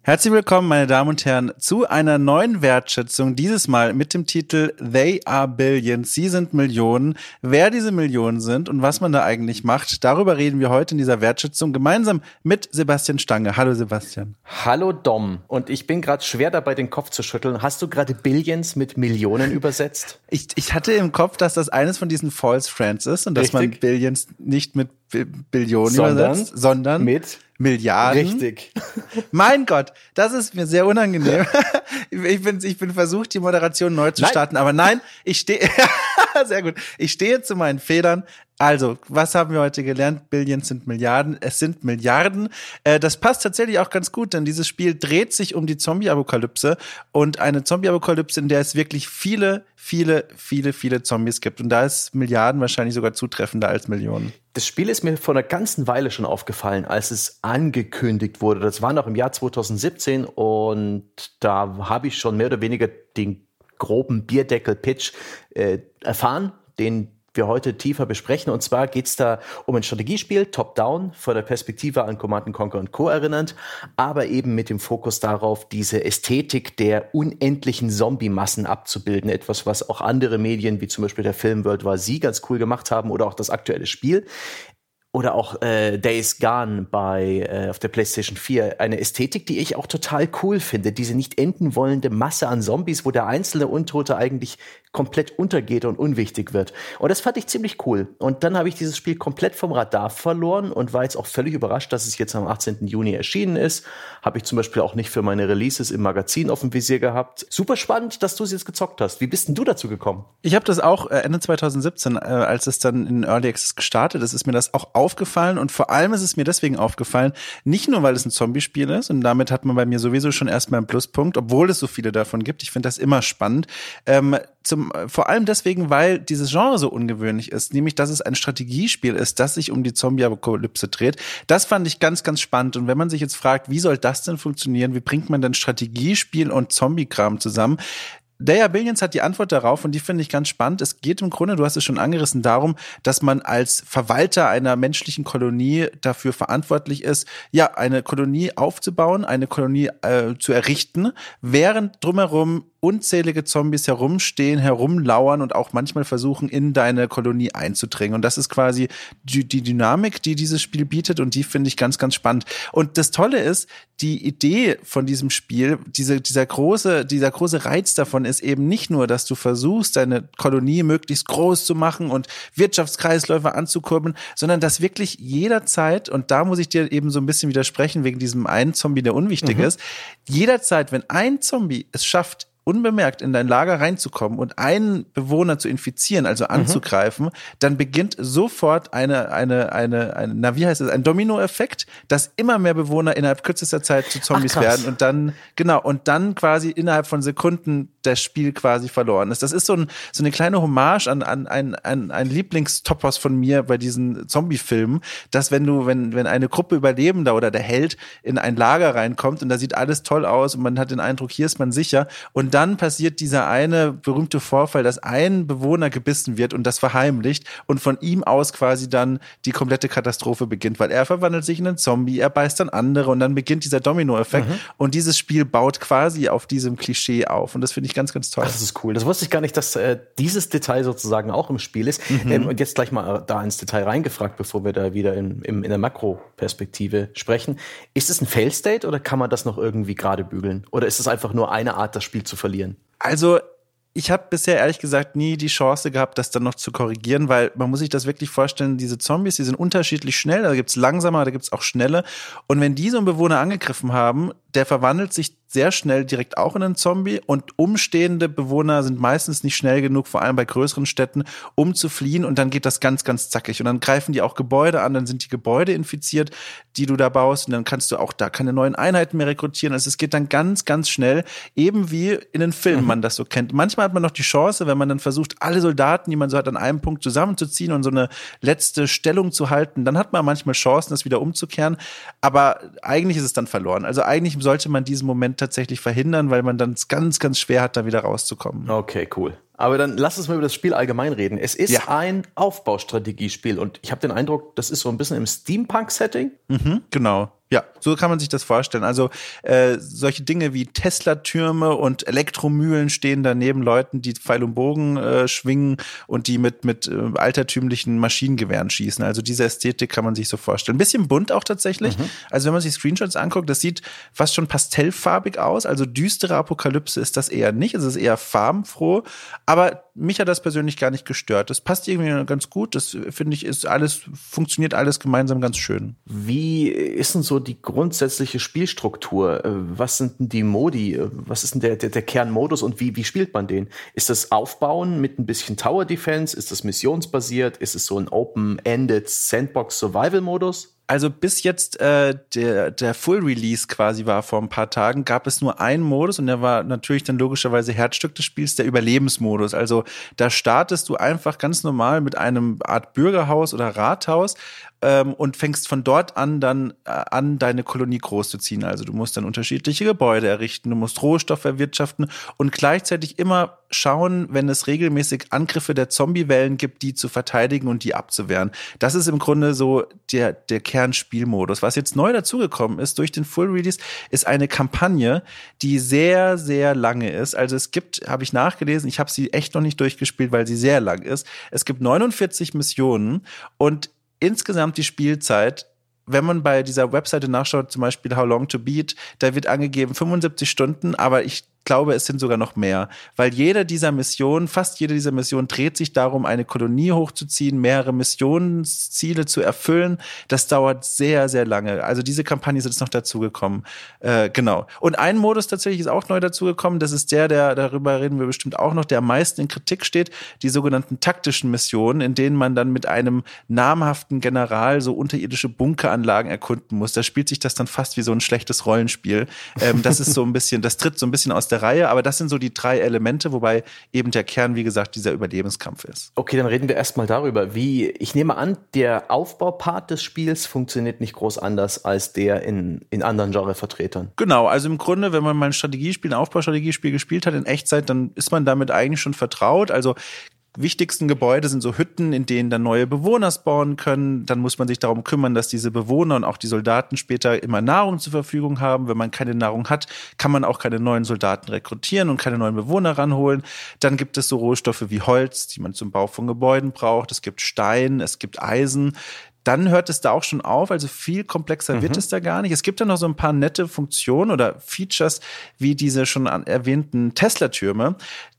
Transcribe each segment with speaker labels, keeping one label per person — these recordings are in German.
Speaker 1: Herzlich willkommen, meine Damen und Herren, zu einer neuen Wertschätzung, dieses Mal mit dem Titel They Are Billions, sie sind Millionen. Wer diese Millionen sind und was man da eigentlich macht, darüber reden wir heute in dieser Wertschätzung gemeinsam mit Sebastian Stange. Hallo Sebastian.
Speaker 2: Hallo Dom. Und ich bin gerade schwer dabei, den Kopf zu schütteln. Hast du gerade Billions mit Millionen übersetzt?
Speaker 1: Ich hatte im Kopf, dass das eines von diesen False Friends ist und dass man Billions nicht mit Billionen übersetzt, sondern mit Milliarden.
Speaker 2: Richtig.
Speaker 1: Mein Gott, das ist mir sehr unangenehm. Ich bin versucht, die Moderation neu zu starten, aber nein, ich stehe, sehr gut, ich stehe zu meinen Fehlern. Also, was haben wir heute gelernt? Billions sind Milliarden, es sind Milliarden. Das passt tatsächlich auch ganz gut, denn dieses Spiel dreht sich um die Zombie-Apokalypse und eine Zombie-Apokalypse, in der es wirklich viele Zombies gibt. Und da ist Milliarden wahrscheinlich sogar zutreffender als Millionen.
Speaker 2: Das Spiel ist mir vor einer ganzen Weile schon aufgefallen, als es angekündigt wurde. Das war noch im Jahr 2017 und da habe ich schon mehr oder weniger den groben Bierdeckel-Pitch erfahren, den wir heute tiefer besprechen. Und zwar geht es da um ein Strategiespiel, Top-Down, von der Perspektive an Command & Conquer und Co. erinnernd, aber eben mit dem Fokus darauf, diese Ästhetik der unendlichen Zombie-Massen abzubilden. Etwas, was auch andere Medien, wie zum Beispiel der Film World War Z, ganz cool gemacht haben oder auch das aktuelle Spiel. Oder auch Days Gone auf der PlayStation 4. Eine Ästhetik, die ich auch total cool finde. Diese nicht enden wollende Masse an Zombies, wo der einzelne Untote eigentlich komplett untergeht und unwichtig wird. Und das fand ich ziemlich cool. Und dann habe ich dieses Spiel komplett vom Radar verloren und war jetzt auch völlig überrascht, dass es jetzt am 18. Juni erschienen ist. Habe ich zum Beispiel auch nicht für meine Releases im Magazin auf dem Visier gehabt. Super spannend, dass du es jetzt gezockt hast. Wie bist denn du dazu gekommen?
Speaker 1: Ich habe das auch Ende 2017, als es dann in Early Access gestartet ist mir das auch aufgefallen. Und vor allem ist es mir deswegen aufgefallen, nicht nur, weil es ein Zombie-Spiel ist und damit hat man bei mir sowieso schon erstmal einen Pluspunkt, obwohl es so viele davon gibt. Ich finde das immer spannend. Vor allem deswegen, weil dieses Genre so ungewöhnlich ist, nämlich, dass es ein Strategiespiel ist, das sich um die Zombie-Apokalypse dreht. Das fand ich ganz, ganz spannend. Und wenn man sich jetzt fragt, wie soll das denn funktionieren? Wie bringt man denn Strategiespiel und Zombie-Kram zusammen? They Are Billions hat die Antwort darauf und die finde ich ganz spannend. Es geht im Grunde, du hast es schon angerissen, darum, dass man als Verwalter einer menschlichen Kolonie dafür verantwortlich ist, ja, eine Kolonie aufzubauen, eine Kolonie zu errichten, während drumherum unzählige Zombies herumstehen, herumlauern und auch manchmal versuchen, in deine Kolonie einzudringen. Und das ist quasi die Dynamik, die dieses Spiel bietet und die finde ich ganz, ganz spannend. Und das Tolle ist, die Idee von diesem Spiel, dieser große Reiz davon ist eben nicht nur, dass du versuchst, deine Kolonie möglichst groß zu machen und Wirtschaftskreisläufe anzukurbeln, sondern dass wirklich jederzeit, und da muss ich dir eben so ein bisschen widersprechen, wegen diesem einen Zombie, der unwichtig ist, jederzeit, wenn ein Zombie es schafft, unbemerkt in dein Lager reinzukommen und einen Bewohner zu infizieren, also anzugreifen, dann beginnt sofort ein Dominoeffekt, dass immer mehr Bewohner innerhalb kürzester Zeit zu Zombies werden und dann quasi innerhalb von Sekunden das Spiel quasi verloren ist. Das ist so eine kleine Hommage an ein Lieblingstopos von mir bei diesen Zombie-Filmen, dass wenn eine Gruppe Überlebender oder der Held in ein Lager reinkommt und da sieht alles toll aus und man hat den Eindruck, hier ist man sicher und dann passiert dieser eine berühmte Vorfall, dass ein Bewohner gebissen wird und das verheimlicht und von ihm aus quasi dann die komplette Katastrophe beginnt, weil er verwandelt sich in einen Zombie, er beißt dann andere und dann beginnt dieser Dominoeffekt und dieses Spiel baut quasi auf diesem Klischee auf und das finde ich ganz, ganz toll.
Speaker 2: Ach, das ist cool. Das wusste ich gar nicht, dass dieses Detail sozusagen auch im Spiel ist. Und jetzt gleich mal da ins Detail reingefragt, bevor wir da wieder in der Makroperspektive sprechen. Ist es ein Fail-State oder kann man das noch irgendwie gerade bügeln? Oder ist es einfach nur eine Art, das Spiel zu verlieren?
Speaker 1: Also ich habe bisher ehrlich gesagt nie die Chance gehabt, das dann noch zu korrigieren, weil man muss sich das wirklich vorstellen, diese Zombies, die sind unterschiedlich schnell, da gibt's langsame, da gibt's auch schnelle und wenn die so einen Bewohner angegriffen haben, der verwandelt sich sehr schnell direkt auch in einen Zombie und umstehende Bewohner sind meistens nicht schnell genug, vor allem bei größeren Städten, um zu fliehen und dann geht das ganz, ganz zackig und dann greifen die auch Gebäude an, dann sind die Gebäude infiziert, die du da baust und dann kannst du auch da keine neuen Einheiten mehr rekrutieren. Also es geht dann ganz, ganz schnell, eben wie in den Filmen man das so kennt. Manchmal hat man noch die Chance, wenn man dann versucht, alle Soldaten, die man so hat, an einem Punkt zusammenzuziehen und so eine letzte Stellung zu halten, dann hat man manchmal Chancen, das wieder umzukehren, aber eigentlich ist es dann verloren. Also eigentlich sollte man diesen Moment tatsächlich verhindern, weil man dann es ganz, ganz schwer hat, da wieder rauszukommen.
Speaker 2: Okay, cool. Aber dann lass uns mal über das Spiel allgemein reden. Es ist ein Aufbaustrategiespiel und ich habe den Eindruck, das ist so ein bisschen im Steampunk-Setting.
Speaker 1: Genau. Ja, so kann man sich das vorstellen. Also solche Dinge wie Tesla-Türme und Elektromühlen stehen da neben Leuten, die Pfeil und Bogen schwingen und die mit altertümlichen Maschinengewehren schießen. Also diese Ästhetik kann man sich so vorstellen. Ein bisschen bunt auch tatsächlich. Also wenn man sich Screenshots anguckt, das sieht fast schon pastellfarbig aus. Also düstere Apokalypse ist das eher nicht. Es ist eher farbenfroh. Aber mich hat das persönlich gar nicht gestört. Das passt irgendwie ganz gut. Das finde ich funktioniert alles gemeinsam ganz schön.
Speaker 2: Wie ist denn so die grundsätzliche Spielstruktur? Was sind denn die Modi? Was ist denn der Kernmodus und wie spielt man den? Ist das Aufbauen mit ein bisschen Tower Defense? Ist das missionsbasiert? Ist es so ein Open-Ended Sandbox-Survival-Modus?
Speaker 1: Also bis jetzt der Full Release quasi war vor ein paar Tagen, gab es nur einen Modus und der war natürlich dann logischerweise Herzstück des Spiels, der Überlebensmodus. Also da startest du einfach ganz normal mit einem Art Bürgerhaus oder Rathaus und fängst von dort an dann an, deine Kolonie groß zu ziehen. Also du musst dann unterschiedliche Gebäude errichten, du musst Rohstoffe erwirtschaften und gleichzeitig immer schauen, wenn es regelmäßig Angriffe der Zombie-Wellen gibt, die zu verteidigen und die abzuwehren. Das ist im Grunde so der Kernspielmodus. Was jetzt neu dazugekommen ist durch den Full Release, ist eine Kampagne, die sehr, sehr lange ist. Also es gibt, habe ich nachgelesen, ich habe sie echt noch nicht durchgespielt, weil sie sehr lang ist. Es gibt 49 Missionen und insgesamt die Spielzeit, wenn man bei dieser Webseite nachschaut, zum Beispiel How Long to Beat, da wird angegeben 75 Stunden, aber ich glaube, es sind sogar noch mehr, weil fast jede dieser Missionen dreht sich darum, eine Kolonie hochzuziehen, mehrere Missionsziele zu erfüllen. Das dauert sehr, sehr lange. Also diese Kampagne ist jetzt noch dazugekommen. Genau. Und ein Modus tatsächlich ist auch neu dazugekommen. Das ist darüber reden wir bestimmt auch noch, der am meisten in Kritik steht, die sogenannten taktischen Missionen, in denen man dann mit einem namhaften General so unterirdische Bunkeranlagen erkunden muss. Da spielt sich das dann fast wie so ein schlechtes Rollenspiel. Das ist so ein bisschen, das tritt so ein bisschen aus der Reihe, aber das sind so die 3 Elemente, wobei eben der Kern, wie gesagt, dieser Überlebenskampf ist.
Speaker 2: Okay, dann reden wir erstmal darüber, ich nehme an, der Aufbaupart des Spiels funktioniert nicht groß anders als der in anderen Genrevertretern.
Speaker 1: Genau, also im Grunde, wenn man mal ein Aufbaustrategiespiel gespielt hat in Echtzeit, dann ist man damit eigentlich schon vertraut. Also wichtigsten Gebäude sind so Hütten, in denen dann neue Bewohner spawnen können. Dann muss man sich darum kümmern, dass diese Bewohner und auch die Soldaten später immer Nahrung zur Verfügung haben. Wenn man keine Nahrung hat, kann man auch keine neuen Soldaten rekrutieren und keine neuen Bewohner ranholen. Dann gibt es so Rohstoffe wie Holz, die man zum Bau von Gebäuden braucht. Es gibt Stein, es gibt Eisen. Dann hört es da auch schon auf, also viel komplexer wird es da gar nicht. Es gibt dann noch so ein paar nette Funktionen oder Features, wie diese schon erwähnten Tesla-Türme.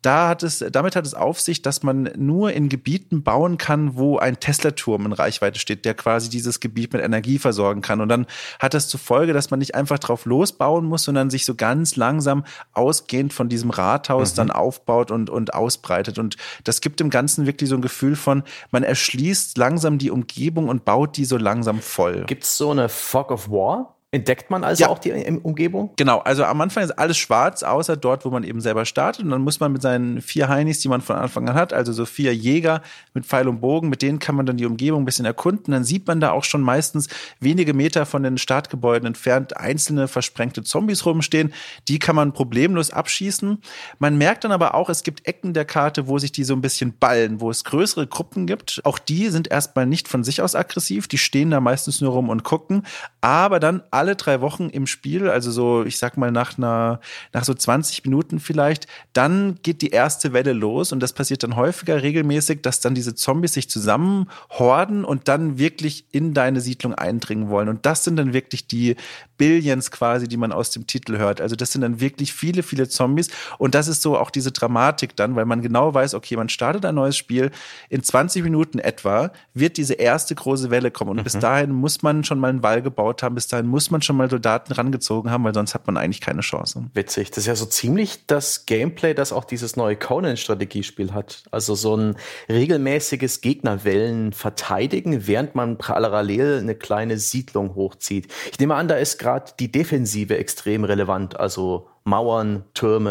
Speaker 1: Damit hat es auf sich, dass man nur in Gebieten bauen kann, wo ein Tesla-Turm in Reichweite steht, der quasi dieses Gebiet mit Energie versorgen kann. Und dann hat das zur Folge, dass man nicht einfach drauf losbauen muss, sondern sich so ganz langsam ausgehend von diesem Rathaus dann aufbaut und ausbreitet. Und das gibt dem Ganzen wirklich so ein Gefühl von, man erschließt langsam die Umgebung und baut die so langsam voll.
Speaker 2: Gibt's so eine Fog of War? Entdeckt man also auch die Umgebung?
Speaker 1: Genau, also am Anfang ist alles schwarz, außer dort, wo man eben selber startet. Und dann muss man mit seinen 4 Heinis, die man von Anfang an hat, also so 4 Jäger mit Pfeil und Bogen, mit denen kann man dann die Umgebung ein bisschen erkunden. Dann sieht man da auch schon meistens wenige Meter von den Startgebäuden entfernt einzelne versprengte Zombies rumstehen. Die kann man problemlos abschießen. Man merkt dann aber auch, es gibt Ecken der Karte, wo sich die so ein bisschen ballen, wo es größere Gruppen gibt. Auch die sind erstmal nicht von sich aus aggressiv. Die stehen da meistens nur rum und gucken. Aber dann alle 3 Wochen im Spiel, also so, ich sag mal nach so 20 Minuten vielleicht, dann geht die erste Welle los und das passiert dann häufiger regelmäßig, dass dann diese Zombies sich zusammenhorden und dann wirklich in deine Siedlung eindringen wollen. Und das sind dann wirklich die Billions quasi, die man aus dem Titel hört. Also das sind dann wirklich viele, viele Zombies und das ist so auch diese Dramatik dann, weil man genau weiß, okay, man startet ein neues Spiel, in 20 Minuten etwa wird diese erste große Welle kommen und bis dahin muss man schon mal einen Wall gebaut haben, bis dahin muss man schon mal Soldaten rangezogen haben, weil sonst hat man eigentlich keine Chance.
Speaker 2: Witzig, das ist ja so ziemlich das Gameplay, das auch dieses neue Conan-Strategiespiel hat. Also so ein regelmäßiges Gegnerwellen verteidigen, während man parallel eine kleine Siedlung hochzieht. Ich nehme an, da ist gerade die Defensive extrem relevant, also Mauern, Türme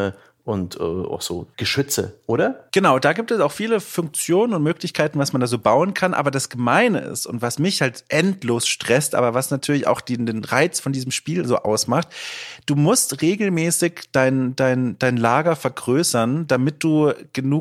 Speaker 2: und auch so Geschütze, oder?
Speaker 1: Genau, da gibt es auch viele Funktionen und Möglichkeiten, was man da so bauen kann. Aber das Gemeine ist und was mich halt endlos stresst, aber was natürlich auch den Reiz von diesem Spiel so ausmacht, du musst regelmäßig dein Lager vergrößern, damit du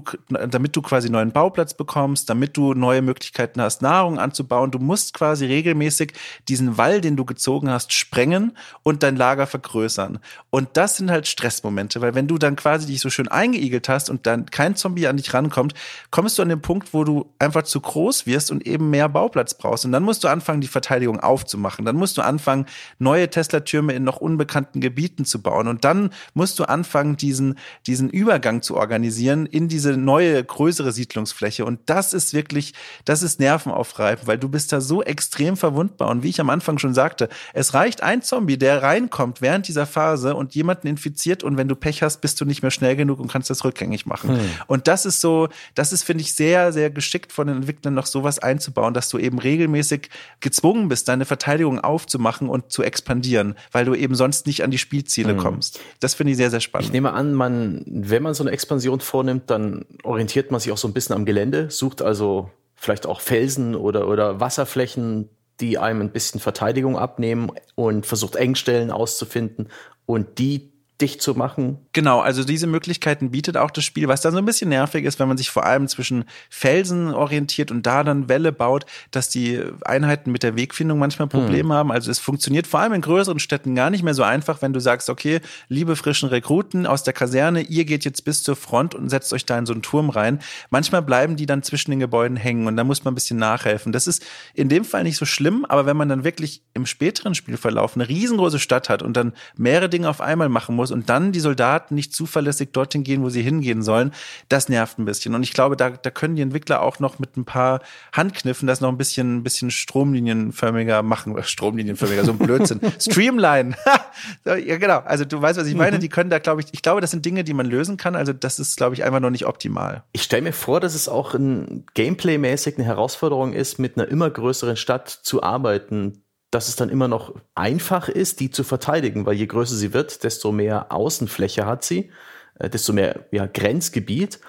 Speaker 1: quasi einen neuen Bauplatz bekommst, damit du neue Möglichkeiten hast, Nahrung anzubauen. Du musst quasi regelmäßig diesen Wall, den du gezogen hast, sprengen und dein Lager vergrößern. Und das sind halt Stressmomente, weil wenn du dann quasi dich so schön eingeigelt hast und dann kein Zombie an dich rankommt, kommst du an den Punkt, wo du einfach zu groß wirst und eben mehr Bauplatz brauchst. Und dann musst du anfangen, die Verteidigung aufzumachen. Dann musst du anfangen, neue Tesla-Türme in noch unbekannten Gebieten zu bauen. Und dann musst du anfangen, diesen Übergang zu organisieren in diese neue, größere Siedlungsfläche. Und das ist nervenaufreibend, weil du bist da so extrem verwundbar. Und wie ich am Anfang schon sagte, es reicht ein Zombie, der reinkommt während dieser Phase und jemanden infiziert, und wenn du Pech hast, bist du nicht mehr schnell genug und kannst das rückgängig machen. Und das ist, finde ich, sehr, sehr geschickt von den Entwicklern, noch sowas einzubauen, dass du eben regelmäßig gezwungen bist, deine Verteidigung aufzumachen und zu expandieren, weil du eben sonst nicht an die Spielziele kommst. Das finde ich sehr, sehr spannend.
Speaker 2: Ich nehme an, wenn man so eine Expansion vornimmt, dann orientiert man sich auch so ein bisschen am Gelände, sucht also vielleicht auch Felsen oder Wasserflächen, die einem ein bisschen Verteidigung abnehmen, und versucht Engstellen auszufinden und die dicht zu machen.
Speaker 1: Genau, also diese Möglichkeiten bietet auch das Spiel, was dann so ein bisschen nervig ist, wenn man sich vor allem zwischen Felsen orientiert und da dann Wälle baut, dass die Einheiten mit der Wegfindung manchmal Probleme haben. Also es funktioniert vor allem in größeren Städten gar nicht mehr so einfach, wenn du sagst, okay, liebe frischen Rekruten aus der Kaserne, ihr geht jetzt bis zur Front und setzt euch da in so einen Turm rein. Manchmal bleiben die dann zwischen den Gebäuden hängen und da muss man ein bisschen nachhelfen. Das ist in dem Fall nicht so schlimm, aber wenn man dann wirklich im späteren Spielverlauf eine riesengroße Stadt hat und dann mehrere Dinge auf einmal machen muss und dann die Soldaten nicht zuverlässig dorthin gehen, wo sie hingehen sollen, das nervt ein bisschen. Und ich glaube, da können die Entwickler auch noch mit ein paar Handkniffen das noch ein bisschen stromlinienförmiger machen. Stromlinienförmiger, so ein Blödsinn. Streamline. Ja, genau. Also du weißt, was ich meine. Die können da, glaube ich glaube, das sind Dinge, die man lösen kann. Also das ist, glaube ich, einfach noch nicht optimal.
Speaker 2: Ich stelle mir vor, dass es auch Gameplay-mäßig eine Herausforderung ist, mit einer immer größeren Stadt zu arbeiten, dass es dann immer noch einfach ist, die zu verteidigen, weil je größer sie wird, desto mehr Außenfläche hat sie, desto mehr Grenzgebiet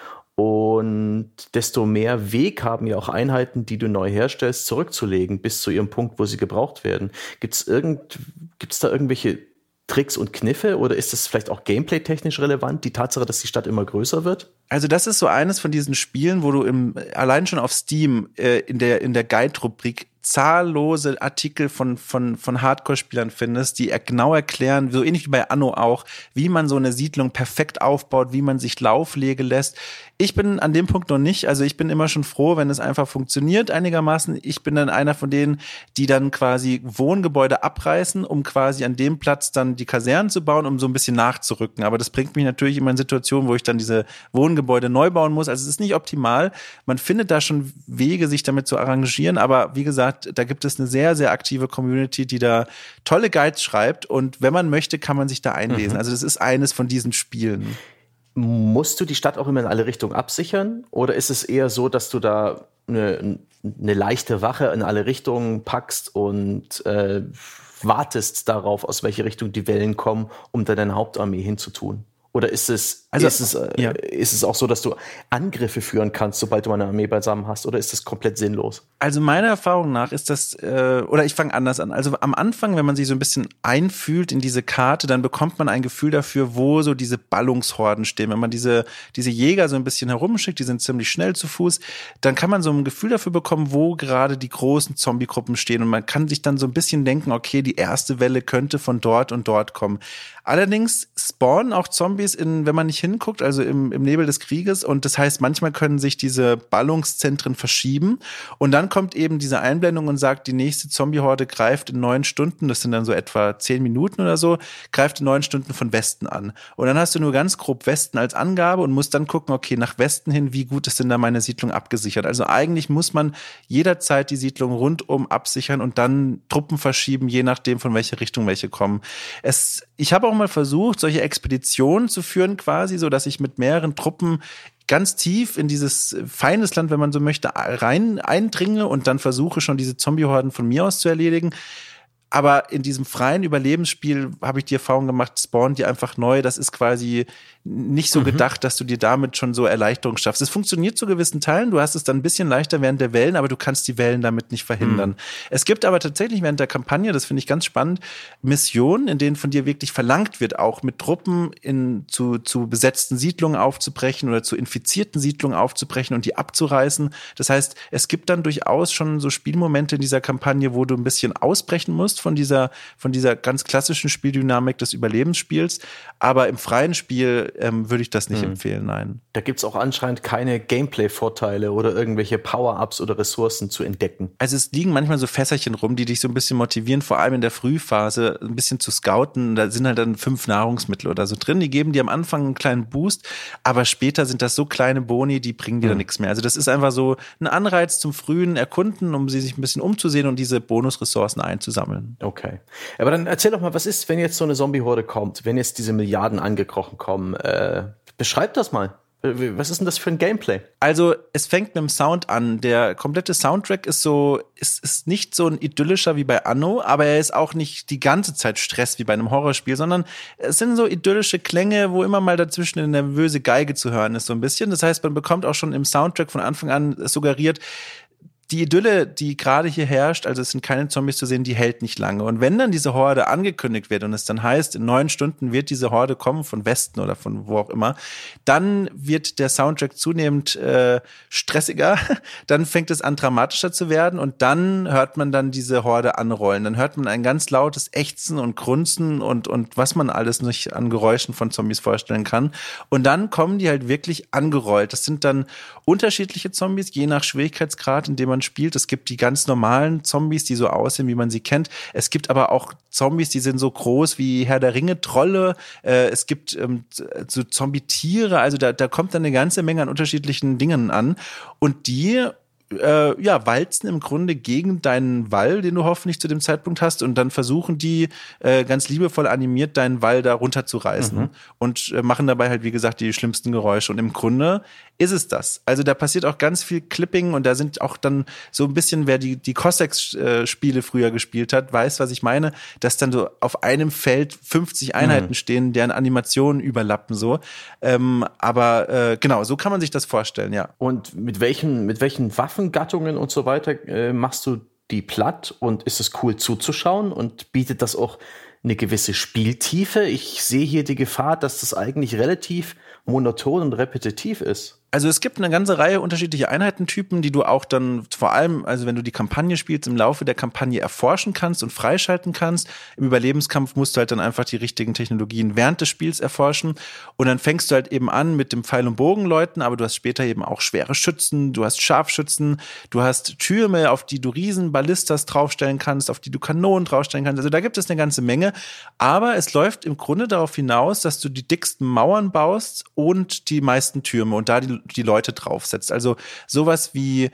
Speaker 2: und desto mehr Weg haben ja auch Einheiten, die du neu herstellst, zurückzulegen bis zu ihrem Punkt, wo sie gebraucht werden. Gibt's da irgendwelche Tricks und Kniffe oder ist das vielleicht auch gameplay-technisch relevant, die Tatsache, dass die Stadt immer größer wird?
Speaker 1: Also das ist so eines von diesen Spielen, wo du allein schon auf Steam in der Guide-Rubrik zahllose Artikel von Hardcore-Spielern findest, die genau erklären, so ähnlich wie bei Anno auch, wie man so eine Siedlung perfekt aufbaut, wie man sich Lauflege lässt. Ich bin an dem Punkt noch nicht, also ich bin immer schon froh, wenn es einfach funktioniert einigermaßen. Ich bin dann einer von denen, die dann quasi Wohngebäude abreißen, um quasi an dem Platz dann die Kasernen zu bauen, um so ein bisschen nachzurücken. Aber das bringt mich natürlich immer in Situationen, wo ich dann diese Wohngebäude neu bauen muss. Also es ist nicht optimal. Man findet da schon Wege, sich damit zu arrangieren, aber wie gesagt, da gibt es eine sehr, sehr aktive Community, die da tolle Guides schreibt und wenn man möchte, kann man sich da einlesen. Also das ist eines von diesen Spielen.
Speaker 2: Musst du die Stadt auch immer in alle Richtungen absichern oder ist es eher so, dass du da eine leichte Wache in alle Richtungen packst und wartest darauf, aus welche Richtung die Wellen kommen, um da deine Hauptarmee hinzutun? Oder ist es auch so, dass du Angriffe führen kannst, sobald du eine Armee beisammen hast? Oder ist das komplett sinnlos?
Speaker 1: Also meiner Erfahrung nach ist das, oder ich fange anders an. Also am Anfang, wenn man sich so ein bisschen einfühlt in diese Karte, dann bekommt man ein Gefühl dafür, wo so diese Ballungshorden stehen. Wenn man diese Jäger so ein bisschen herumschickt, die sind ziemlich schnell zu Fuß, dann kann man so ein Gefühl dafür bekommen, wo gerade die großen Zombie-Gruppen stehen. Und man kann sich dann so ein bisschen denken, okay, die erste Welle könnte von dort und dort kommen. Allerdings spawnen auch Zombies wenn man nicht hinguckt, also im Nebel des Krieges. Und das heißt, manchmal können sich diese Ballungszentren verschieben. Und dann kommt eben diese Einblendung und sagt, die nächste Zombie-Horde greift in 9 Stunden, das sind dann so etwa 10 Minuten oder so, greift in 9 Stunden von Westen an. Und dann hast du nur ganz grob Westen als Angabe und musst dann gucken, okay, nach Westen hin, wie gut ist denn da meine Siedlung abgesichert? Also eigentlich muss man jederzeit die Siedlung rundum absichern und dann Truppen verschieben, je nachdem, von welcher Richtung welche kommen. Ich habe auch mal versucht, solche Expeditionen zu führen quasi, so dass ich mit mehreren Truppen ganz tief in dieses Feindesland, wenn man so möchte, eindringe und dann versuche schon diese Zombie-Horden von mir aus zu erledigen. Aber in diesem freien Überlebensspiel habe ich die Erfahrung gemacht, spawnen die einfach neu. Das ist quasi nicht so gedacht, dass du dir damit schon so Erleichterung schaffst. Es funktioniert zu gewissen Teilen. Du hast es dann ein bisschen leichter während der Wellen, aber du kannst die Wellen damit nicht verhindern. Es gibt aber tatsächlich während der Kampagne, das finde ich ganz spannend, Missionen, in denen von dir wirklich verlangt wird, auch mit Truppen zu besetzten Siedlungen aufzubrechen oder zu infizierten Siedlungen aufzubrechen und die abzureißen. Das heißt, es gibt dann durchaus schon so Spielmomente in dieser Kampagne, wo du ein bisschen ausbrechen musst von dieser ganz klassischen Spieldynamik des Überlebensspiels. Aber im freien Spiel würde ich das nicht empfehlen, nein.
Speaker 2: Da gibt's auch anscheinend keine Gameplay-Vorteile oder irgendwelche Power-Ups oder Ressourcen zu entdecken.
Speaker 1: Also es liegen manchmal so Fässerchen rum, die dich so ein bisschen motivieren, vor allem in der Frühphase ein bisschen zu scouten. Da sind halt dann 5 Nahrungsmittel oder so drin. Die geben dir am Anfang einen kleinen Boost, aber später sind das so kleine Boni, die bringen dir dann nichts mehr. Also das ist einfach so ein Anreiz zum frühen Erkunden, um sich ein bisschen umzusehen und diese Bonusressourcen einzusammeln.
Speaker 2: Okay. Aber dann erzähl doch mal, was ist, wenn jetzt so eine Zombie-Horde kommt, wenn jetzt diese Milliarden angekrochen kommen? Beschreib das mal. Was ist denn das für ein Gameplay?
Speaker 1: Also es fängt mit dem Sound an. Der komplette Soundtrack ist nicht so ein idyllischer wie bei Anno, aber er ist auch nicht die ganze Zeit Stress wie bei einem Horrorspiel, sondern es sind so idyllische Klänge, wo immer mal dazwischen eine nervöse Geige zu hören ist so ein bisschen. Das heißt, man bekommt auch schon im Soundtrack von Anfang an suggeriert, die Idylle, die gerade hier herrscht, also es sind keine Zombies zu sehen, die hält nicht lange. Und wenn dann diese Horde angekündigt wird und es dann heißt, in 9 Stunden wird diese Horde kommen, von Westen oder von wo auch immer, dann wird der Soundtrack zunehmend stressiger, dann fängt es an, dramatischer zu werden und dann hört man dann diese Horde anrollen. Dann hört man ein ganz lautes Ächzen und Grunzen und was man alles nicht an Geräuschen von Zombies vorstellen kann. Und dann kommen die halt wirklich angerollt. Das sind dann unterschiedliche Zombies, je nach Schwierigkeitsgrad, in dem man spielt. Es gibt die ganz normalen Zombies, die so aussehen, wie man sie kennt. Es gibt aber auch Zombies, die sind so groß wie Herr der Ringe, Trolle. Es gibt so Zombie-Tiere. Also da kommt dann eine ganze Menge an unterschiedlichen Dingen an. Und die walzen im Grunde gegen deinen Wall, den du hoffentlich zu dem Zeitpunkt hast, und dann versuchen die ganz liebevoll animiert, deinen Wall da runterzureißen und machen dabei halt, wie gesagt, die schlimmsten Geräusche. Und im Grunde ist es das. Also da passiert auch ganz viel Clipping und da sind auch dann so ein bisschen, wer die Cossacks-Spiele früher gespielt hat, weiß, was ich meine, dass dann so auf einem Feld 50 Einheiten stehen, deren Animationen überlappen so. Aber genau, so kann man sich das vorstellen, ja.
Speaker 2: Und mit welchen Waffengattungen und so weiter machst du die platt und ist es cool zuzuschauen und bietet das auch eine gewisse Spieltiefe? Ich sehe hier die Gefahr, dass das eigentlich relativ monoton und repetitiv ist.
Speaker 1: Also es gibt eine ganze Reihe unterschiedlicher Einheitentypen, die du auch dann vor allem, also wenn du die Kampagne spielst, im Laufe der Kampagne erforschen kannst und freischalten kannst. Im Überlebenskampf musst du halt dann einfach die richtigen Technologien während des Spiels erforschen. Und dann fängst du halt eben an mit dem Pfeil- und Bogenleuten, aber du hast später eben auch schwere Schützen, du hast Scharfschützen, du hast Türme, auf die du riesen Ballistas draufstellen kannst, auf die du Kanonen draufstellen kannst. Also da gibt es eine ganze Menge. Aber es läuft im Grunde darauf hinaus, dass du die dicksten Mauern baust und die meisten Türme und da die Leute draufsetzt. Also sowas wie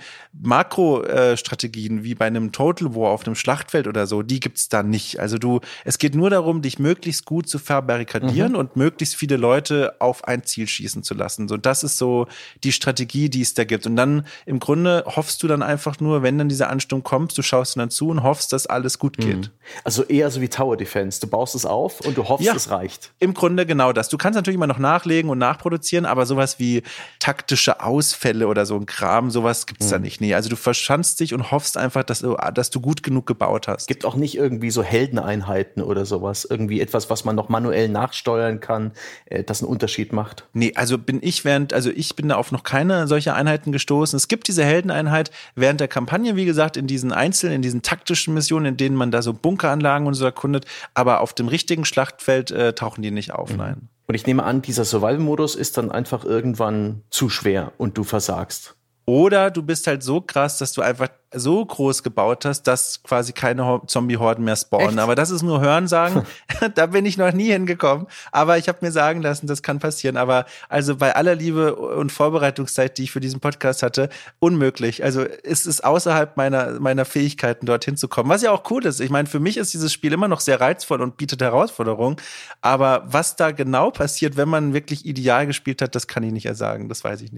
Speaker 1: Makrostrategien, wie bei einem Total War auf einem Schlachtfeld oder so, die gibt's da nicht. Also es geht nur darum, dich möglichst gut zu verbarrikadieren und möglichst viele Leute auf ein Ziel schießen zu lassen. So, das ist so die Strategie, die es da gibt. Und dann im Grunde hoffst du dann einfach nur, wenn dann dieser Ansturm kommt, du schaust dann zu und hoffst, dass alles gut geht.
Speaker 2: Also eher so wie Tower Defense. Du baust es auf und du hoffst, es reicht.
Speaker 1: Im Grunde genau das. Du kannst natürlich immer noch nachlegen und nachproduzieren, aber sowas wie taktische Ausfälle oder so ein Kram, sowas gibt's da nicht. Nee, also du verschanzt dich und hoffst einfach, dass du gut genug gebaut hast.
Speaker 2: Gibt auch nicht irgendwie so Heldeneinheiten oder sowas. Irgendwie etwas, was man noch manuell nachsteuern kann, das einen Unterschied macht.
Speaker 1: Nee, also ich bin da auf noch keine solche Einheiten gestoßen. Es gibt diese Heldeneinheit während der Kampagne, wie gesagt, in diesen taktischen Missionen, in denen man da so Bunkeranlagen und so erkundet, aber auf dem richtigen Schlachtfeld tauchen die nicht auf, nein.
Speaker 2: Und ich nehme an, dieser Survival-Modus ist dann einfach irgendwann zu schwer und du versagst.
Speaker 1: Oder du bist halt so krass, dass du einfach so groß gebaut hast, dass quasi keine Zombie-Horden mehr spawnen.
Speaker 2: Echt?
Speaker 1: Aber das ist nur Hörensagen. Da bin ich noch nie hingekommen. Aber ich habe mir sagen lassen, das kann passieren. Aber also bei aller Liebe und Vorbereitungszeit, die ich für diesen Podcast hatte, unmöglich. Also es ist außerhalb meiner Fähigkeiten, dorthin zu kommen. Was ja auch cool ist. Ich meine, für mich ist dieses Spiel immer noch sehr reizvoll und bietet Herausforderungen. Aber was da genau passiert, wenn man wirklich ideal gespielt hat, das kann ich nicht sagen. Das weiß ich nicht.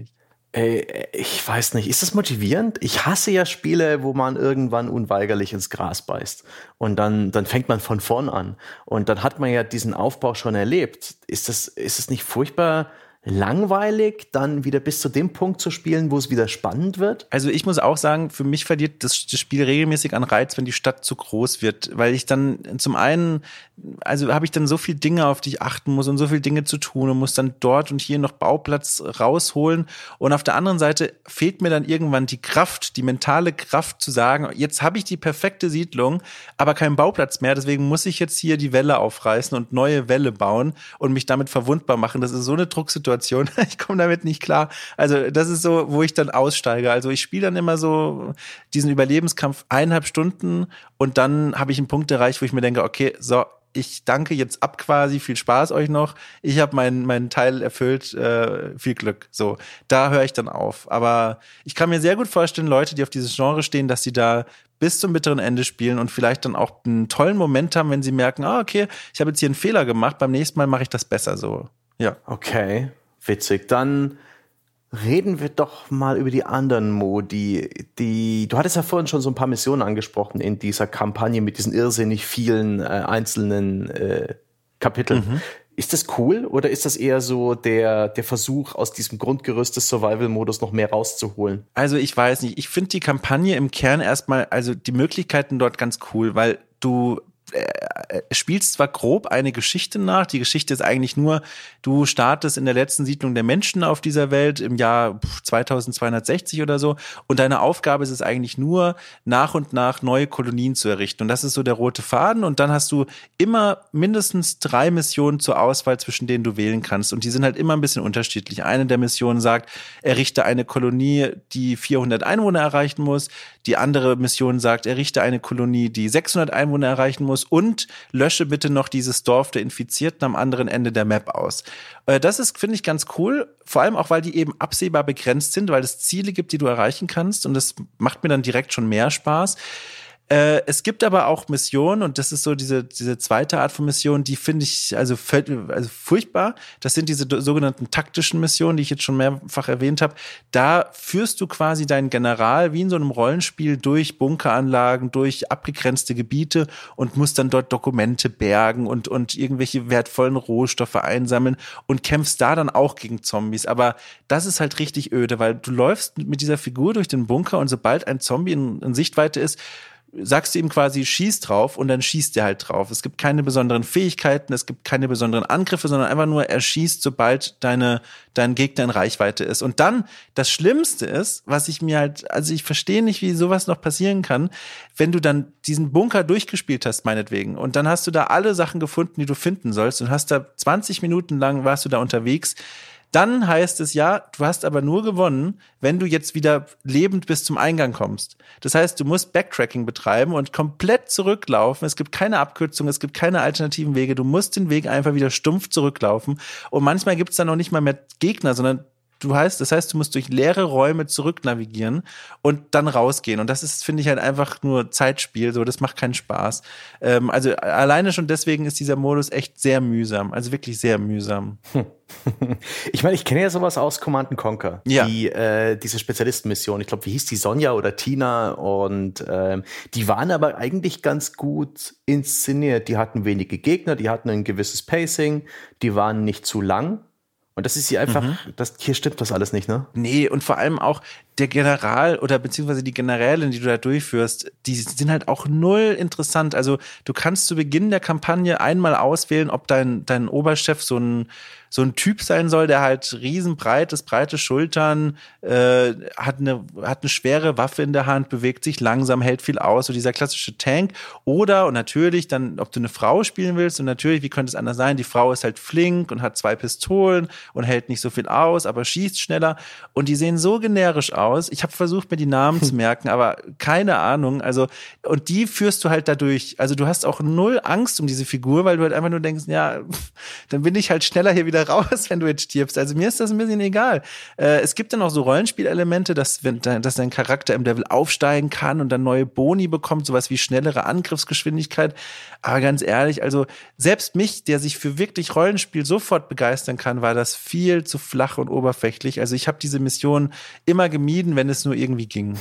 Speaker 2: Ich weiß nicht, ist das motivierend? Ich hasse ja Spiele, wo man irgendwann unweigerlich ins Gras beißt. Und dann fängt man von vorn an. Und dann hat man ja diesen Aufbau schon erlebt. Ist es nicht furchtbar langweilig, dann wieder bis zu dem Punkt zu spielen, wo es wieder spannend wird?
Speaker 1: Also ich muss auch sagen, für mich verliert das Spiel regelmäßig an Reiz, wenn die Stadt zu groß wird, weil ich dann zum einen, also habe ich dann so viele Dinge, auf die ich achten muss und so viele Dinge zu tun und muss dann dort und hier noch Bauplatz rausholen, und auf der anderen Seite fehlt mir dann irgendwann die Kraft, die mentale Kraft zu sagen, jetzt habe ich die perfekte Siedlung, aber keinen Bauplatz mehr, deswegen muss ich jetzt hier die Wälle aufreißen und neue Wälle bauen und mich damit verwundbar machen. Das ist so eine Drucksituation. Ich komme damit nicht klar. Also das ist so, wo ich dann aussteige. Also ich spiele dann immer so diesen Überlebenskampf 1,5 Stunden und dann habe ich einen Punkt erreicht, wo ich mir denke, okay, so, ich danke jetzt ab quasi, viel Spaß euch noch. Ich habe meinen Teil erfüllt, viel Glück. So, da höre ich dann auf. Aber ich kann mir sehr gut vorstellen, Leute, die auf dieses Genre stehen, dass sie da bis zum bitteren Ende spielen und vielleicht dann auch einen tollen Moment haben, wenn sie merken, okay, ich habe jetzt hier einen Fehler gemacht, beim nächsten Mal mache ich das besser so. Ja.
Speaker 2: Okay, witzig. Dann reden wir doch mal über die anderen Modi. Du hattest ja vorhin schon so ein paar Missionen angesprochen in dieser Kampagne mit diesen irrsinnig vielen einzelnen Kapiteln. Mhm. Ist das cool oder ist das eher so der Versuch, aus diesem Grundgerüst des Survival-Modus noch mehr rauszuholen?
Speaker 1: Also ich weiß nicht. Ich finde die Kampagne im Kern erstmal, also die Möglichkeiten dort ganz cool, weil du spielst zwar grob eine Geschichte nach, die Geschichte ist eigentlich nur, du startest in der letzten Siedlung der Menschen auf dieser Welt im Jahr 2260 oder so, und deine Aufgabe ist es eigentlich nur, nach und nach neue Kolonien zu errichten, und das ist so der rote Faden, und dann hast du immer mindestens 3 Missionen zur Auswahl, zwischen denen du wählen kannst, und die sind halt immer ein bisschen unterschiedlich. Eine der Missionen sagt, errichte eine Kolonie, die 400 Einwohner erreichen muss, die andere Mission sagt, errichte eine Kolonie, die 600 Einwohner erreichen muss, und lösche bitte noch dieses Dorf der Infizierten am anderen Ende der Map aus. Das ist, finde ich, ganz cool, vor allem auch, weil die eben absehbar begrenzt sind, weil es Ziele gibt, die du erreichen kannst, und das macht mir dann direkt schon mehr Spaß. Es gibt aber auch Missionen, und das ist so diese zweite Art von Mission, die finde ich also furchtbar. Das sind diese sogenannten taktischen Missionen, die ich jetzt schon mehrfach erwähnt habe. Da führst du quasi deinen General wie in so einem Rollenspiel durch Bunkeranlagen, durch abgegrenzte Gebiete und musst dann dort Dokumente bergen und irgendwelche wertvollen Rohstoffe einsammeln und kämpfst da dann auch gegen Zombies. Aber das ist halt richtig öde, weil du läufst mit dieser Figur durch den Bunker, und sobald ein Zombie in Sichtweite ist, sagst du ihm quasi, schieß drauf, und dann schießt er halt drauf. Es gibt keine besonderen Fähigkeiten, es gibt keine besonderen Angriffe, sondern einfach nur, er schießt, sobald dein Gegner in Reichweite ist. Und dann, das Schlimmste ist, was ich mir halt, also ich verstehe nicht, wie sowas noch passieren kann, wenn du dann diesen Bunker durchgespielt hast, meinetwegen, und dann hast du da alle Sachen gefunden, die du finden sollst, und hast da 20 Minuten lang warst du da unterwegs. Dann heißt es, ja, du hast aber nur gewonnen, wenn du jetzt wieder lebend bis zum Eingang kommst. Das heißt, du musst Backtracking betreiben und komplett zurücklaufen. Es gibt keine Abkürzung, es gibt keine alternativen Wege. Du musst den Weg einfach wieder stumpf zurücklaufen. Und manchmal gibt es dann noch nicht mal mehr Gegner, sondern das heißt, du musst durch leere Räume zurücknavigieren und dann rausgehen. Und das ist, finde ich, halt einfach nur Zeitspiel. So, das macht keinen Spaß. Also alleine schon deswegen ist dieser Modus echt sehr mühsam. Also wirklich sehr mühsam.
Speaker 2: Ich meine, ich kenne ja sowas aus Command & Conquer.
Speaker 1: Ja.
Speaker 2: Diese Spezialistenmission. Ich glaube, wie hieß die, Sonja oder Tina? Und die waren aber eigentlich ganz gut inszeniert. Die hatten wenige Gegner, die hatten ein gewisses Pacing, die waren nicht zu lang. Und das ist hier einfach, hier stimmt das alles nicht, ne?
Speaker 1: Nee, und vor allem auch der General oder beziehungsweise die Generälin, die du da durchführst, die sind halt auch null interessant. Also du kannst zu Beginn der Kampagne einmal auswählen, ob dein Oberchef so ein Typ sein soll, der halt riesenbreit ist, breite Schultern, hat eine schwere Waffe in der Hand, bewegt sich langsam, hält viel aus, so dieser klassische Tank. Oder, und natürlich dann, ob du eine Frau spielen willst, und natürlich, wie könnte es anders sein, die Frau ist halt flink und hat 2 Pistolen und hält nicht so viel aus, aber schießt schneller. Und die sehen so generisch aus. aus. Ich habe versucht, mir die Namen zu merken, aber keine Ahnung. Also, und die führst du halt dadurch. Also du hast auch null Angst um diese Figur, weil du halt einfach nur denkst, ja, dann bin ich halt schneller hier wieder raus, wenn du jetzt stirbst. Also mir ist das ein bisschen egal. Es gibt dann auch so Rollenspielelemente, dass dein Charakter im Level aufsteigen kann und dann neue Boni bekommt, sowas wie schnellere Angriffsgeschwindigkeit. Aber ganz ehrlich, also selbst mich, der sich für wirklich Rollenspiel sofort begeistern kann, war das viel zu flach und oberflächlich. Also ich habe diese Mission immer gemieden, wenn es nur irgendwie ging.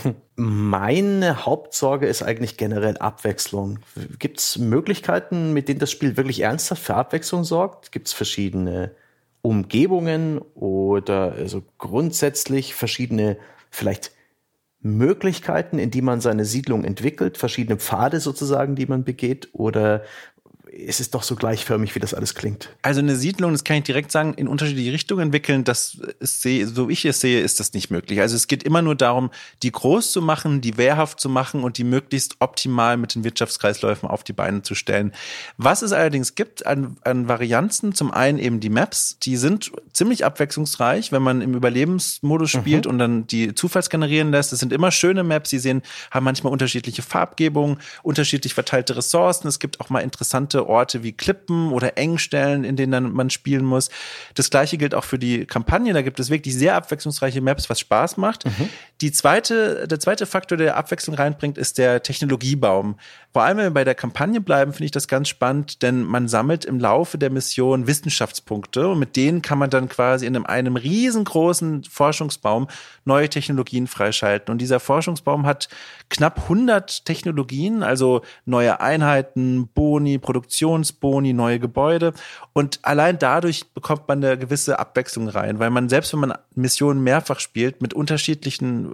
Speaker 2: Meine Hauptsorge ist eigentlich generell Abwechslung. Gibt es Möglichkeiten, mit denen das Spiel wirklich ernsthaft für Abwechslung sorgt? Gibt es verschiedene Umgebungen oder also grundsätzlich verschiedene vielleicht Möglichkeiten, in die man seine Siedlung entwickelt, verschiedene Pfade sozusagen, die man begeht, oder ist es doch so gleichförmig, wie das alles klingt?
Speaker 1: Also eine Siedlung, das kann ich direkt sagen, in unterschiedliche Richtungen entwickeln, das ist, so ich es sehe, ist das nicht möglich. Also es geht immer nur darum, die groß zu machen, die wehrhaft zu machen und die möglichst optimal mit den Wirtschaftskreisläufen auf die Beine zu stellen. Was es allerdings gibt an Varianzen, zum einen eben die Maps, die sind ziemlich abwechslungsreich, wenn man im Überlebensmodus spielt und dann die Zufalls generieren lässt. Das sind immer schöne Maps, haben manchmal unterschiedliche Farbgebungen, unterschiedlich verteilte Ressourcen. Es gibt auch mal interessante Orte wie Klippen oder Engstellen, in denen dann man spielen muss. Das Gleiche gilt auch für die Kampagne. Da gibt es wirklich sehr abwechslungsreiche Maps, was Spaß macht. Der zweite Faktor, der Abwechslung reinbringt, ist der Technologiebaum. Vor allem, wenn wir bei der Kampagne bleiben, finde ich das ganz spannend, denn man sammelt im Laufe der Mission Wissenschaftspunkte und mit denen kann man dann quasi in einem riesengroßen Forschungsbaum neue Technologien freischalten. Und dieser Forschungsbaum hat knapp 100 Technologien, also neue Einheiten, Boni, Produktionsboni, neue Gebäude. Und allein dadurch bekommt man eine gewisse Abwechslung rein, weil man selbst, wenn man Missionen mehrfach spielt, mit unterschiedlichen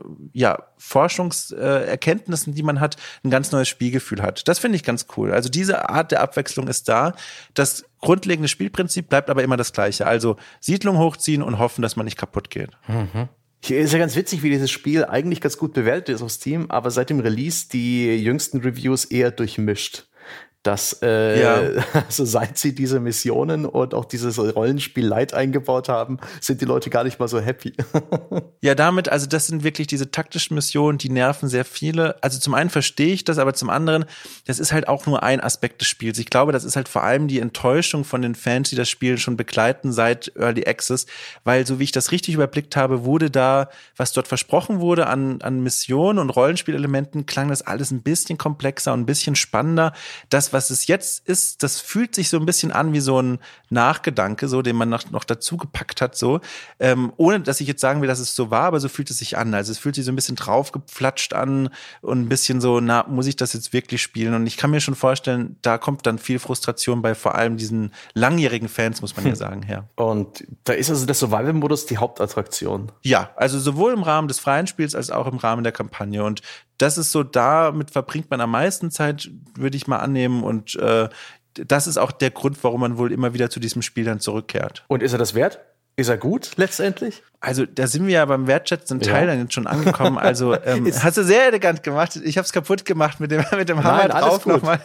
Speaker 1: Forschungserkenntnissen, die man hat, ein ganz neues Spielgefühl hat. Das finde ich ganz cool. Also diese Art der Abwechslung ist da. Das grundlegende Spielprinzip bleibt aber immer das gleiche. Also Siedlung hochziehen und hoffen, dass man nicht kaputt geht.
Speaker 2: Ist ja ganz witzig, wie dieses Spiel eigentlich ganz gut bewertet ist auf Steam, aber seit dem Release die jüngsten Reviews eher durchmischt. Dass also seit sie diese Missionen und auch dieses Rollenspiel Light eingebaut haben, sind die Leute gar nicht mal so happy.
Speaker 1: Ja, damit, also das sind wirklich diese taktischen Missionen, die nerven sehr viele. Also zum einen verstehe ich das, aber zum anderen, das ist halt auch nur ein Aspekt des Spiels. Ich glaube, das ist halt vor allem die Enttäuschung von den Fans, die das Spiel schon begleiten seit Early Access, weil so wie ich das richtig überblickt habe, wurde da, was dort versprochen wurde an Missionen und Rollenspielelementen, klang das alles ein bisschen komplexer und ein bisschen spannender. Das, was es jetzt ist, das fühlt sich so ein bisschen an wie so ein Nachgedanke, so, den man noch dazu gepackt hat, so. Ohne, dass ich jetzt sagen will, dass es so war, aber so fühlt es sich an. Also es fühlt sich so ein bisschen draufgeflatscht an und ein bisschen so, muss ich das jetzt wirklich spielen? Und ich kann mir schon vorstellen, da kommt dann viel Frustration bei vor allem diesen langjährigen Fans, muss man ja sagen, her.
Speaker 2: Und da ist also der Survival-Modus die Hauptattraktion.
Speaker 1: Ja, also sowohl im Rahmen des freien Spiels als auch im Rahmen der Kampagne. Und das ist so, damit verbringt man am meisten Zeit, würde ich mal annehmen. Und das ist auch der Grund, warum man wohl immer wieder zu diesem Spiel dann zurückkehrt.
Speaker 2: Und ist er das wert? Ist er gut letztendlich?
Speaker 1: Also da sind wir ja beim wertschätzenden Teil dann jetzt schon angekommen. Also hast du sehr elegant gemacht. Ich habe es kaputt gemacht mit dem Hammer drauf nochmal.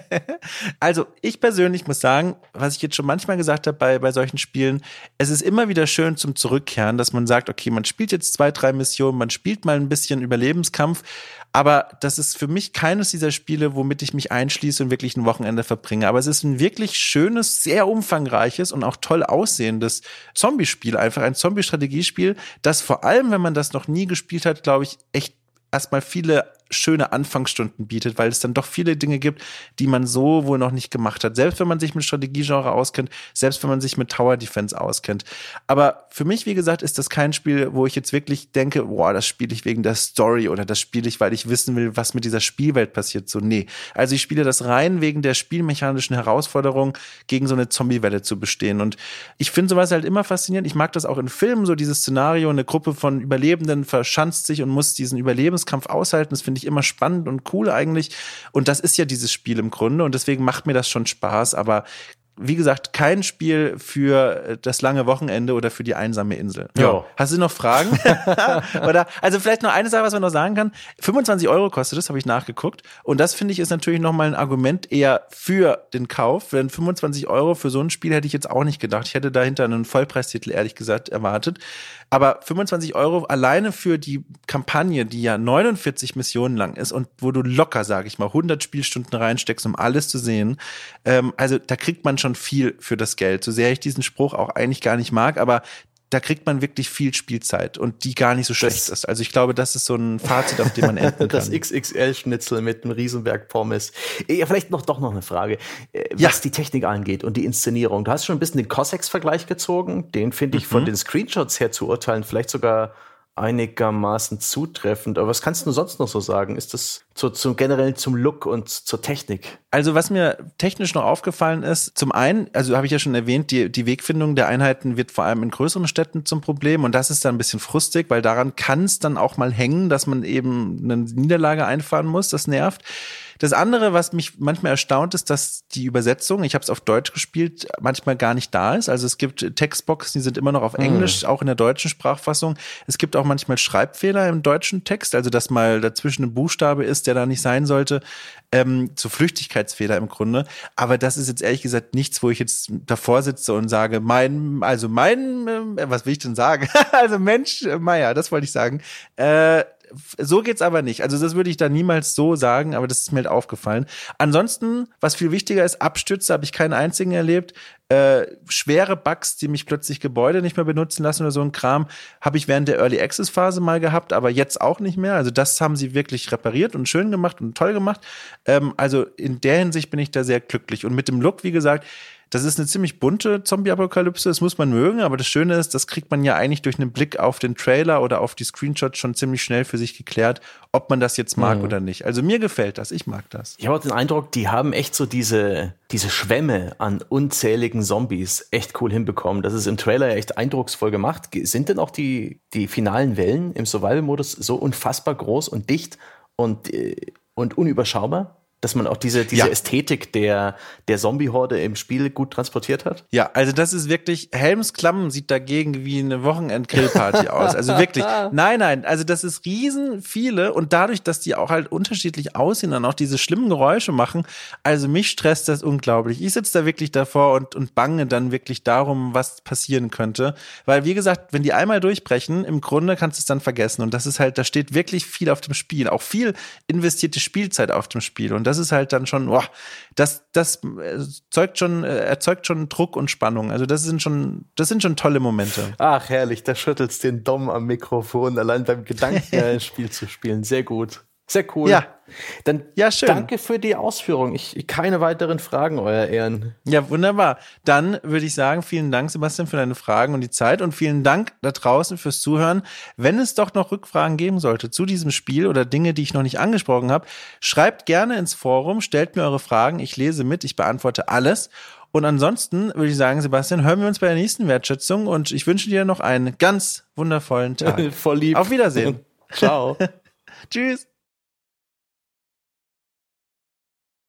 Speaker 1: Also ich persönlich muss sagen, was ich jetzt schon manchmal gesagt habe bei solchen Spielen, es ist immer wieder schön zum Zurückkehren, dass man sagt, okay, man spielt jetzt 2, 3 Missionen, man spielt mal ein bisschen Überlebenskampf, aber das ist für mich keines dieser Spiele, womit ich mich einschließe und wirklich ein Wochenende verbringe. Aber es ist ein wirklich schönes, sehr umfangreiches und auch toll aussehendes Zombie-Spiel, einfach ein Zombie-Strategiespiel, das vor allem, wenn man das noch nie gespielt hat, glaube ich, echt erstmal viele schöne Anfangsstunden bietet, weil es dann doch viele Dinge gibt, die man so wohl noch nicht gemacht hat. Selbst wenn man sich mit Strategiegenre auskennt, selbst wenn man sich mit Tower Defense auskennt. Aber für mich, wie gesagt, ist das kein Spiel, wo ich jetzt wirklich denke, boah, das spiele ich wegen der Story oder das spiele ich, weil ich wissen will, was mit dieser Spielwelt passiert. So, nee. Also ich spiele das rein wegen der spielmechanischen Herausforderung, gegen so eine Zombiewelle zu bestehen. Und ich finde sowas halt immer faszinierend. Ich mag das auch in Filmen, so dieses Szenario, eine Gruppe von Überlebenden verschanzt sich und muss diesen Überlebenskampf aushalten. Das finde ich immer spannend und cool eigentlich. Und das ist ja dieses Spiel im Grunde. Und deswegen macht mir das schon Spaß. Aber wie gesagt, kein Spiel für das lange Wochenende oder für die einsame Insel.
Speaker 2: Ja.
Speaker 1: Hast du noch Fragen? Oder, also vielleicht noch eine Sache, was man noch sagen kann. 25 Euro kostet das, habe ich nachgeguckt. Und das, finde ich, ist natürlich nochmal ein Argument eher für den Kauf. Denn 25 Euro für so ein Spiel hätte ich jetzt auch nicht gedacht. Ich hätte dahinter einen Vollpreistitel, ehrlich gesagt, erwartet. Aber 25 Euro alleine für die Kampagne, die ja 49 Missionen lang ist und wo du locker, sage ich mal, 100 Spielstunden reinsteckst, um alles zu sehen. Also da kriegt man schon viel für das Geld. So sehr ich diesen Spruch auch eigentlich gar nicht mag, aber da kriegt man wirklich viel Spielzeit und die gar nicht so schlecht ist. Also ich glaube, das ist so ein Fazit, auf dem man enden kann.
Speaker 2: Das XXL-Schnitzel mit einem Riesenberg Pommes. Ja, vielleicht doch noch eine Frage, was die Technik angeht und die Inszenierung. Du hast schon ein bisschen den Cossacks-Vergleich gezogen. Den finde ich von den Screenshots her zu urteilen vielleicht sogar einigermaßen zutreffend. Aber was kannst du sonst noch so sagen? Ist das generell zum Look und zur Technik?
Speaker 1: Also was mir technisch noch aufgefallen ist, zum einen, also habe ich ja schon erwähnt, die Wegfindung der Einheiten wird vor allem in größeren Städten zum Problem und das ist dann ein bisschen frustig, weil daran kann es dann auch mal hängen, dass man eben eine Niederlage einfahren muss, das nervt. Das andere, was mich manchmal erstaunt, ist, dass die Übersetzung, ich habe es auf Deutsch gespielt, manchmal gar nicht da ist. Also es gibt Textboxen, die sind immer noch auf Englisch, auch in der deutschen Sprachfassung. Es gibt auch manchmal Schreibfehler im deutschen Text, also dass mal dazwischen ein Buchstabe ist, der da nicht sein sollte. So Flüchtigkeitsfehler im Grunde. Aber das ist jetzt ehrlich gesagt nichts, wo ich jetzt davor sitze und sage, was will ich denn sagen? Also Mensch, Meier, das wollte ich sagen. So geht's aber nicht. Also das würde ich da niemals so sagen, aber das ist mir halt aufgefallen. Ansonsten, was viel wichtiger ist, Abstürze habe ich keinen einzigen erlebt. Schwere Bugs, die mich plötzlich Gebäude nicht mehr benutzen lassen oder so ein Kram, habe ich während der Early Access Phase mal gehabt, aber jetzt auch nicht mehr. Also das haben sie wirklich repariert und schön gemacht und toll gemacht. Also in der Hinsicht bin ich da sehr glücklich. Und mit dem Look, wie gesagt, das ist eine ziemlich bunte Zombie-Apokalypse, das muss man mögen, aber das Schöne ist, das kriegt man ja eigentlich durch einen Blick auf den Trailer oder auf die Screenshots schon ziemlich schnell für sich geklärt, ob man das jetzt mag oder nicht. Also mir gefällt das, ich mag das.
Speaker 2: Ich habe auch den Eindruck, die haben echt so diese Schwämme an unzähligen Zombies echt cool hinbekommen. Das ist im Trailer echt eindrucksvoll gemacht. Sind denn auch die finalen Wellen im Survival-Modus so unfassbar groß und dicht und unüberschaubar, dass man auch diese Ästhetik der Zombie-Horde im Spiel gut transportiert hat?
Speaker 1: Ja, also das ist wirklich, Helms Klamm sieht dagegen wie eine Wochenend-Grillparty aus. Also wirklich, nein, also das ist riesen viele und dadurch, dass die auch halt unterschiedlich aussehen und auch diese schlimmen Geräusche machen, also mich stresst das unglaublich. Ich sitze da wirklich davor und bange dann wirklich darum, was passieren könnte. Weil, wie gesagt, wenn die einmal durchbrechen, im Grunde kannst du es dann vergessen und das ist halt, da steht wirklich viel auf dem Spiel, auch viel investierte Spielzeit auf dem Spiel und das ist halt dann schon, das erzeugt schon Druck und Spannung. Also das sind schon tolle Momente.
Speaker 2: Ach, herrlich, da schüttelst den Dom am Mikrofon, allein beim Gedanken, ein Spiel zu spielen. Sehr gut. Sehr cool.
Speaker 1: Ja.
Speaker 2: Dann
Speaker 1: schön.
Speaker 2: Danke für die Ausführung. Keine weiteren Fragen, Euer Ehren.
Speaker 1: Ja, wunderbar. Dann würde ich sagen, vielen Dank, Sebastian, für deine Fragen und die Zeit und vielen Dank da draußen fürs Zuhören. Wenn es doch noch Rückfragen geben sollte zu diesem Spiel oder Dinge, die ich noch nicht angesprochen habe, schreibt gerne ins Forum, stellt mir eure Fragen, ich lese mit, ich beantworte alles. Und ansonsten würde ich sagen, Sebastian, hören wir uns bei der nächsten Wertschätzung und ich wünsche dir noch einen ganz wundervollen Tag.
Speaker 2: Voll lieb.
Speaker 1: Auf Wiedersehen.
Speaker 2: Ciao.
Speaker 1: Tschüss.